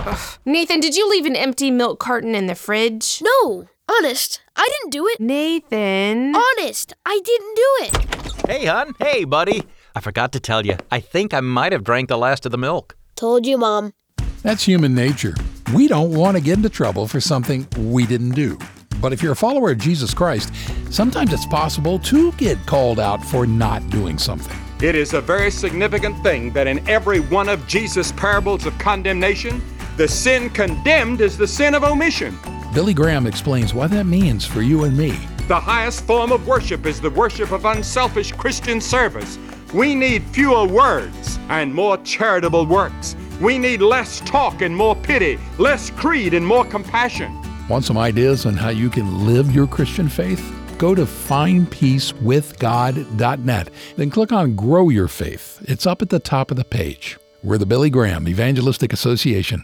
Nathan, did you leave an empty milk carton in the fridge? No, honest, I didn't do it. Nathan. Honest, I didn't do it. Hey, hon. Hey, buddy. I forgot to tell you, I think I might have drank the last of the milk. Told you, Mom. That's human nature. We don't want to get into trouble for something we didn't do. But if you're a follower of Jesus Christ, sometimes it's possible to get called out for not doing something. It is a very significant thing that in every one of Jesus' parables of condemnation, the sin condemned is the sin of omission. Billy Graham explains what that means for you and me. The highest form of worship is the worship of unselfish Christian service. We need fewer words and more charitable works. We need less talk and more pity, less creed and more compassion. Want some ideas on how you can live your Christian faith? Go to findpeacewithgod.net, then click on Grow Your Faith. It's up at the top of the page. We're the Billy Graham Evangelistic Association.